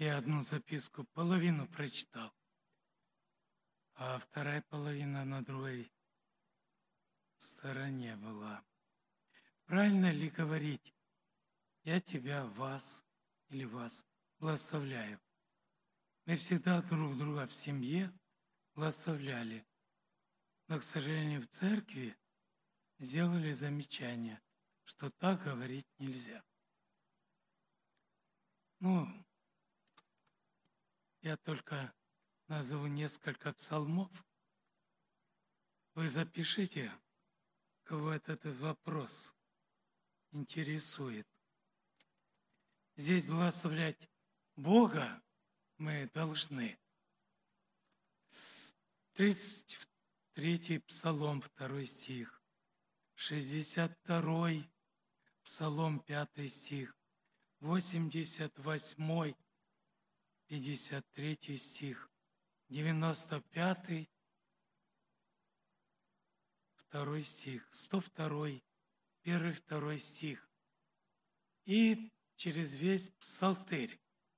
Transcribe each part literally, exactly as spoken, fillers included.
Я одну записку половину прочитал, а вторая половина на другой стороне была. Правильно ли говорить: я тебя, вас или вас благословляю? Мы всегда друг друга в семье благословляли, но, к сожалению, в церкви сделали замечание, что так говорить нельзя. Ну, я только назову несколько псалмов. Вы запишите, кого этот вопрос интересует. Здесь благословлять Бога мы должны. тридцать третий псалом, второй стих. шестьдесят второй псалом, пятый стих. восемьдесят восьмой, пятьдесят третий стих. девяносто пятый, второй стих. сто второй, первый, второй стих. И через весь псалтырь.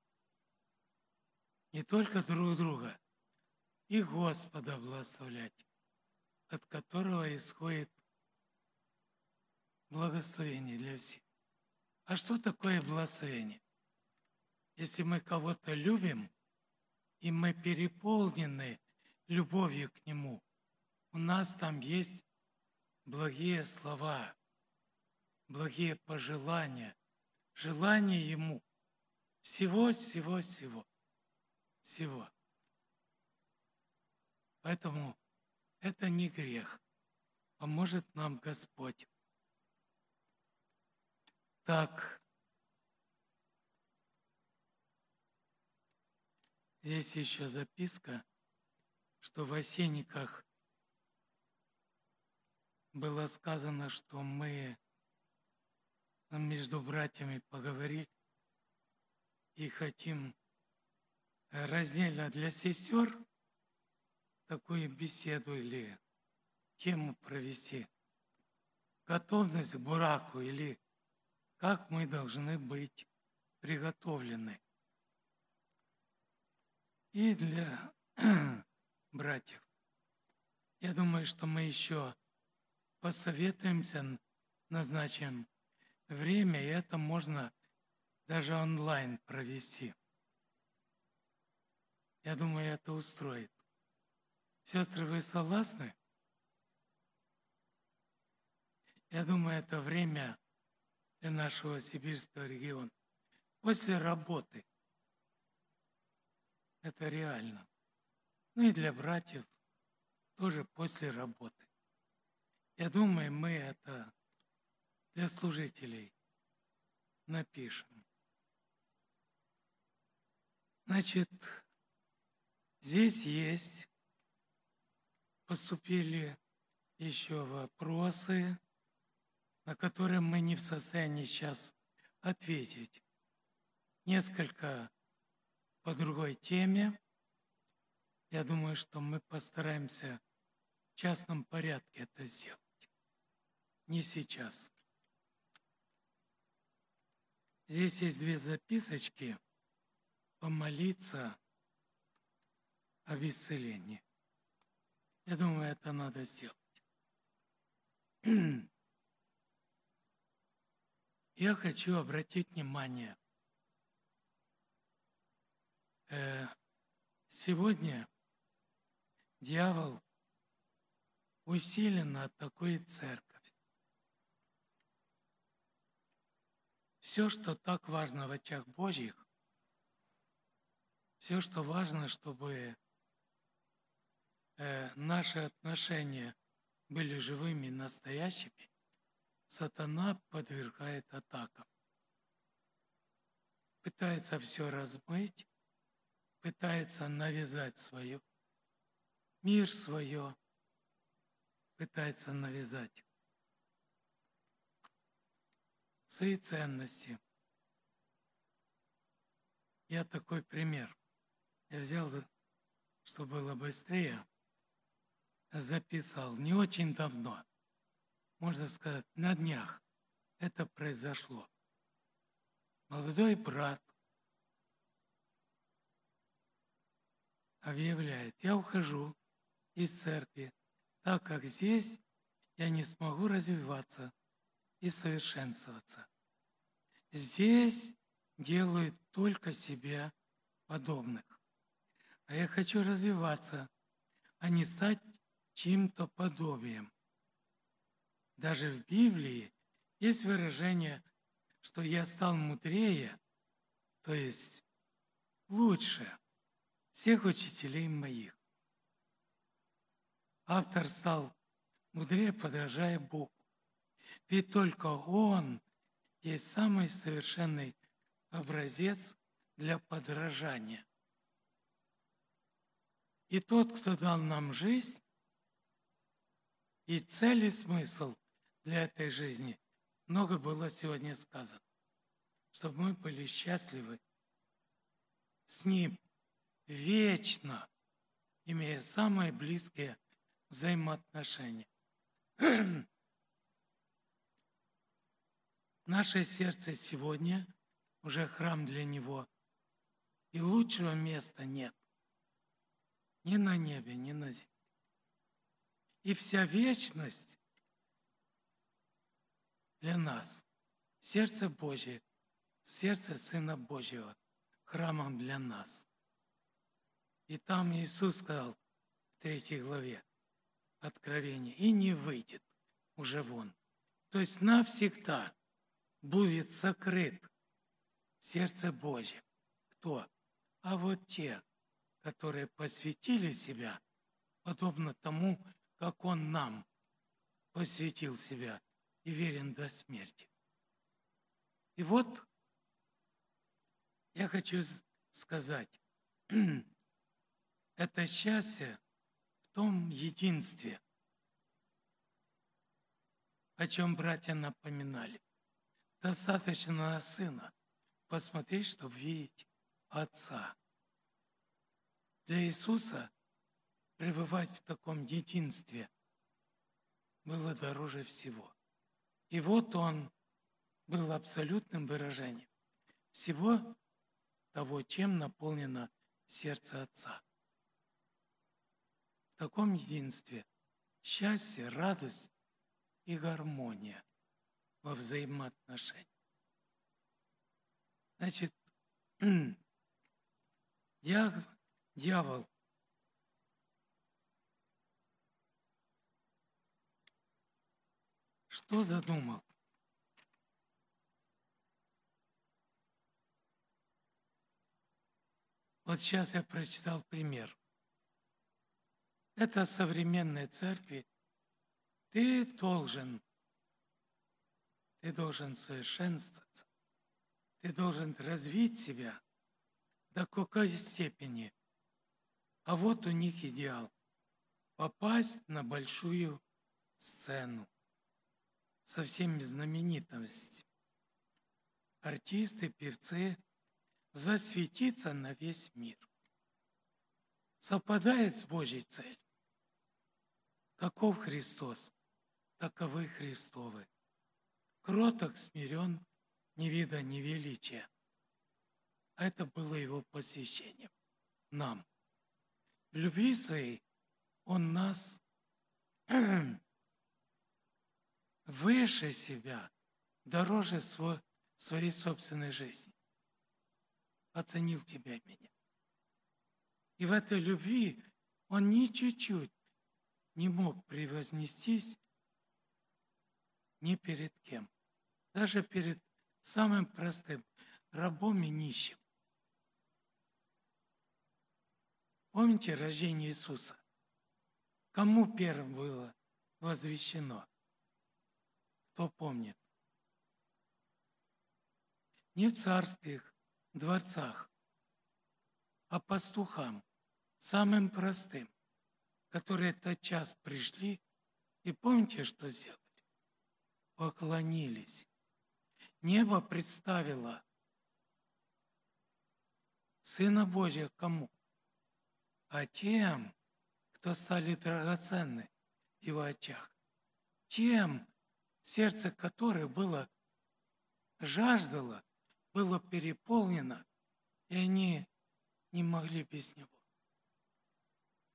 Не только друг друга, и Господа благословлять, от которого исходит благословение для всех. А что такое благословение? Если мы кого-то любим, и мы переполнены любовью к Нему, у нас там есть благие слова, благие пожелания, желание Ему всего, всего, всего, всего. Поэтому это не грех, поможет нам Господь. Так, здесь еще записка, что в осенниках было сказано, что мы между братьями поговорили и хотим раздельно для сестер такую беседу или тему провести. Готовность к браку или как мы должны быть приготовлены. И для братьев. Я думаю, что мы еще посоветуемся, назначим время, и это можно даже онлайн провести. Я думаю, это устроит. Сестры, вы согласны? Я думаю, это время для нашего сибирского региона. После работы. Это реально. Ну и для братьев тоже после работы. Я думаю, мы это для служителей напишем. Значит, здесь есть, поступили еще вопросы, на которые мы не в состоянии сейчас ответить. Несколько по другой теме. Я думаю, что мы постараемся в частном порядке это сделать. Не сейчас. Здесь есть две записочки. Помолиться об исцелении. Я думаю, это надо сделать. Я хочу обратить внимание. Сегодня дьявол усиленно атакует церковь. Все, что так важно в очах Божьих, все, что важно, чтобы наши отношения были живыми и настоящими, сатана подвергает атакам. Пытается все размыть, пытается навязать свое, мир свое, пытается навязать свои ценности. Я такой пример. Я взял, чтобы было быстрее, записал не очень давно, можно сказать, на днях это произошло. Молодой брат объявляет: я ухожу из церкви, так как здесь я не смогу развиваться и совершенствоваться. Здесь делают только себе подобных. А я хочу развиваться, а не стать чьим-то подобием. Даже в Библии есть выражение, что я стал мудрее, то есть лучше всех учителей моих. Автор стал мудрее, подражая Богу. Ведь только Он есть самый совершенный образец для подражания. И тот, кто дал нам жизнь, и цель и смысл для этой жизни, много было сегодня сказано, чтобы мы были счастливы с Ним вечно, имея самые близкие взаимоотношения. Наше сердце сегодня уже храм для Него, и лучшего места нет ни на небе, ни на земле. И вся вечность для нас, сердце Божье, сердце Сына Божьего, храмом для нас. И там Иисус сказал в третьей главе Откровения: и не выйдет уже вон. То есть навсегда будет сокрыт в сердце Божьем. Кто? А вот те, которые посвятили себя, подобно тому, как Он нам посвятил себя и верен до смерти. И вот я хочу сказать, это счастье в том единстве, о чем братья напоминали. Достаточно на Сына посмотреть, чтобы видеть Отца. Для Иисуса пребывать в таком единстве было дороже всего. И вот Он был абсолютным выражением всего того, чем наполнено сердце Отца. В таком единстве счастье, радость и гармония во взаимоотношениях. Значит, я, дьявол что задумал? Вот сейчас я прочитал пример. Это современной церкви. Ты должен, ты должен совершенствоваться. Ты должен развить себя до какой степени. А вот у них идеал – попасть на большую сцену со всеми знаменитостями. Артисты, певцы, засветиться на весь мир. Совпадает с Божьей целью. Каков Христос, таковы Христовы. Кроток, смирен, не вида, ни величия. А это было Его посвящением нам. В любви своей Он нас выше себя, дороже свой, своей собственной жизни. Оценил тебя и меня. И в этой любви Он ни чуть-чуть не мог превознестись ни перед кем. Даже перед самым простым рабом и нищим. Помните рождение Иисуса? Кому первым было возвещено? Кто помнит? Не в царских дворцах, а пастухам, самым простым, которые тотчас пришли и помните, что сделали? Поклонились. Небо представило Сына Божия кому? А тем, кто стали драгоценны в Его очах. Тем, сердце которых было жаждало, было переполнено, и они не могли без Него.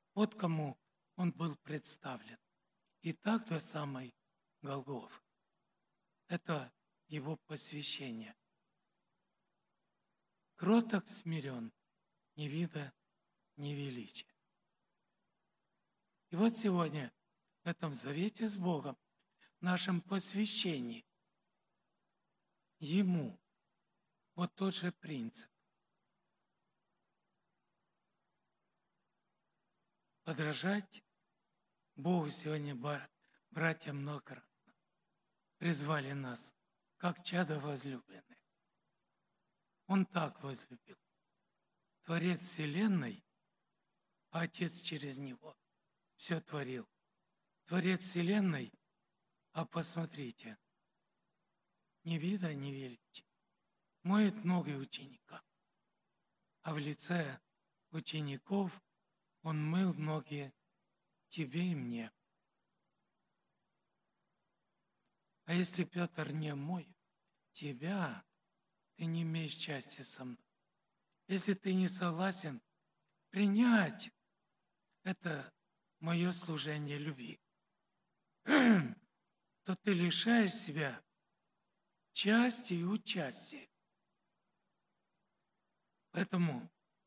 Вот кому он был представлен. И так до самой Голгофы. Это его посвящение. Кроток смирен, ни вида, ни величия. И вот сегодня в этом завете с Богом, в нашем посвящении Ему вот тот же принцип. Подражать Богу сегодня, братья, многократно призвали нас, как чадо возлюбленных. Он так возлюбил. Творец Вселенной, а Отец через Него все творил. Творец Вселенной, а посмотрите, ни вида, ни величия. Моет ноги ученикам, а в лице учеников Он мыл ноги тебе и мне. А если, Петр, не мой тебя, ты не имеешь счастья со мной. Если ты не согласен принять это мое служение любви, то ты лишаешь себя части и участия. Поэтому,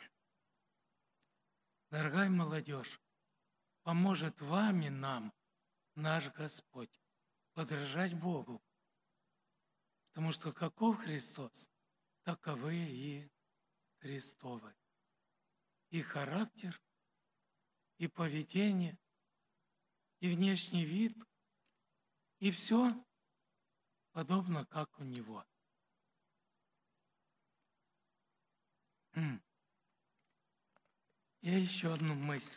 дорогая молодежь, поможет вам и нам наш Господь подражать Богу. Потому что каков Христос, таковы и Христовы. И характер, и поведение, и внешний вид, и все подобно, как у Него. Я еще одну мысль.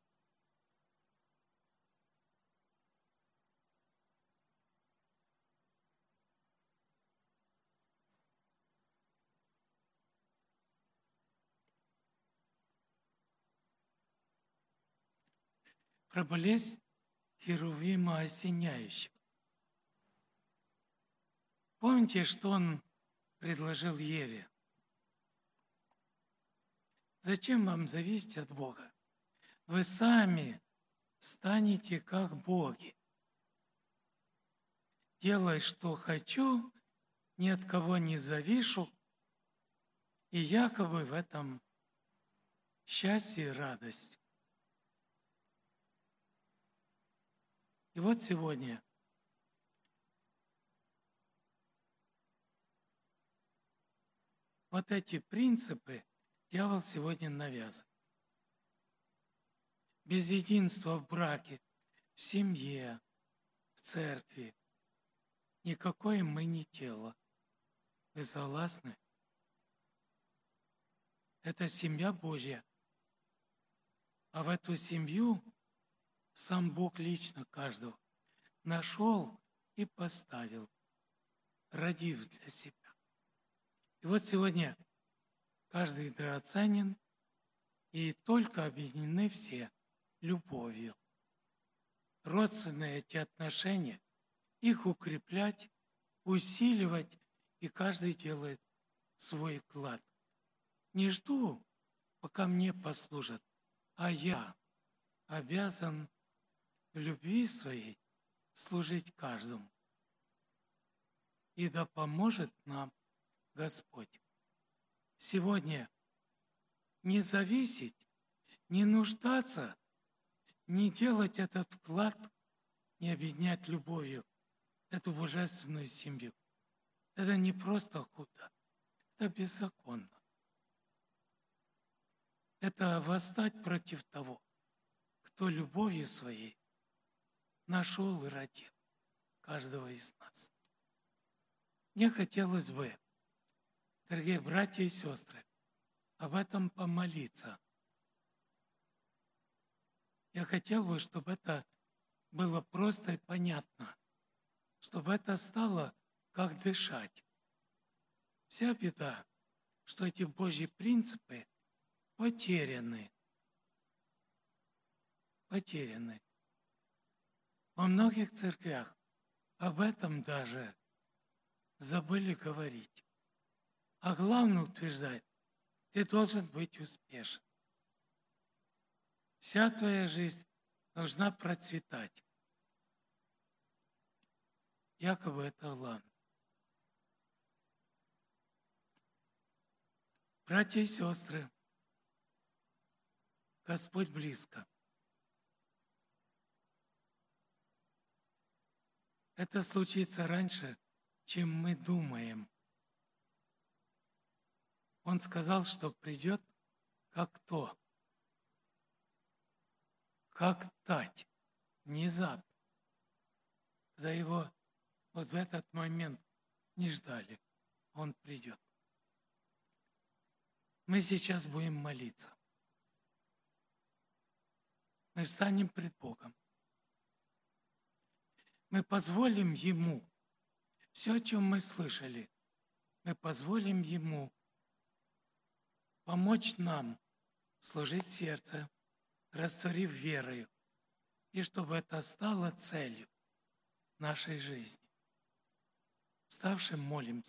Про болезнь Херувима осеняющего. Помните, что он предложил Еве? Зачем вам зависеть от Бога? Вы сами станете как боги. Делай, что хочу, ни от кого не завишу, и якобы в этом счастье и радость. И вот сегодня вот эти принципы дьявол сегодня навязывает. Без единства в браке, в семье, в церкви никакое мы не тело. Вы согласны? Это семья Божья. А в эту семью сам Бог лично каждого нашел и поставил, родив для себя. И вот сегодня каждый драгоценен, и только объединены все любовью. Родственные эти отношения, их укреплять, усиливать, и каждый делает свой вклад. Не жду, пока мне послужат, а я обязан в любви своей служить каждому. И да поможет нам Господь сегодня не зависеть, не нуждаться, не делать этот вклад, не объединять любовью эту божественную семью. Это не просто худо, это беззаконно. Это восстать против того, кто любовью своей нашел и родил каждого из нас. Мне хотелось бы, дорогие братья и сестры, об этом помолиться. Я хотел бы, чтобы это было просто и понятно, чтобы это стало как дышать. Вся беда, что эти Божьи принципы потеряны. Потеряны. Во многих церквях об этом даже забыли говорить. А главное утверждать, ты должен быть успешен. Вся твоя жизнь должна процветать. Якобы это главное. Братья и сестры, Господь близко. Это случится раньше, чем мы думаем. Он сказал, что придет как то, как тать, внезапно, когда его вот в этот момент не ждали, он придет. Мы сейчас будем молиться. Мы встанем пред Богом. Мы позволим Ему, все, о чем мы слышали, мы позволим Ему помочь нам служить в сердце, растворив верою, и чтобы это стало целью нашей жизни. Вставшим молимся.